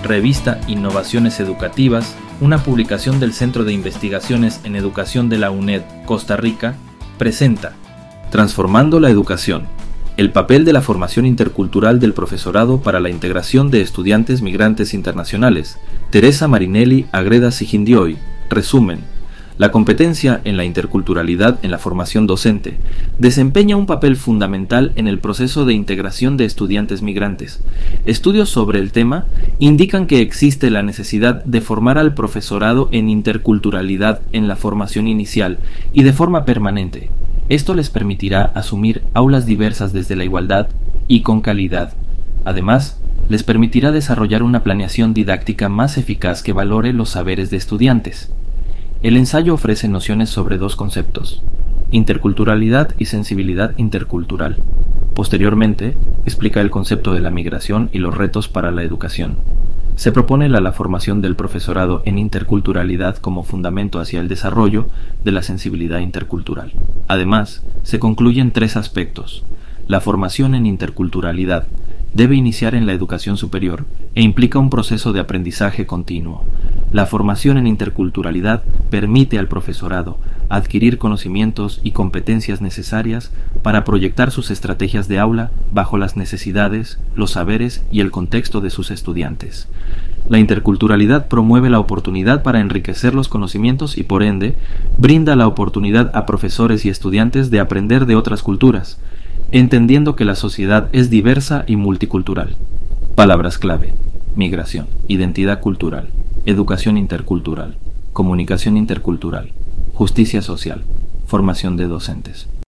revista Innovaciones Educativas, una publicación del Centro de Investigaciones en Educación de la UNED, Costa Rica, presenta Transformando la Educación, el papel de la formación intercultural del profesorado para la integración de estudiantes migrantes internacionales. Teresa Marinelli Agreda Sigindioy. Resumen. La competencia en la interculturalidad en la formación docente desempeña un papel fundamental en el proceso de integración de estudiantes migrantes. Estudios sobre el tema indican que existe la necesidad de formar al profesorado en interculturalidad en la formación inicial y de forma permanente. Esto les permitirá asumir aulas diversas desde la igualdad y con calidad. Además, les permitirá desarrollar una planeación didáctica más eficaz que valore los saberes de estudiantes. El ensayo ofrece nociones sobre dos conceptos: interculturalidad y sensibilidad intercultural. Posteriormente, explica el concepto de la migración y los retos para la educación. Se propone la formación del profesorado en interculturalidad como fundamento hacia el desarrollo de la sensibilidad intercultural. Además, se concluyen tres aspectos. La formación en interculturalidad debe iniciar en la educación superior e implica un proceso de aprendizaje continuo. La formación en interculturalidad permite al profesorado adquirir conocimientos y competencias necesarias para proyectar sus estrategias de aula bajo las necesidades, los saberes y el contexto de sus estudiantes. La interculturalidad promueve la oportunidad para enriquecer los conocimientos y, por ende, brinda la oportunidad a profesores y estudiantes de aprender de otras culturas, entendiendo que la sociedad es diversa y multicultural. Palabras clave: migración, identidad cultural, educación intercultural, comunicación intercultural, justicia social, formación de docentes.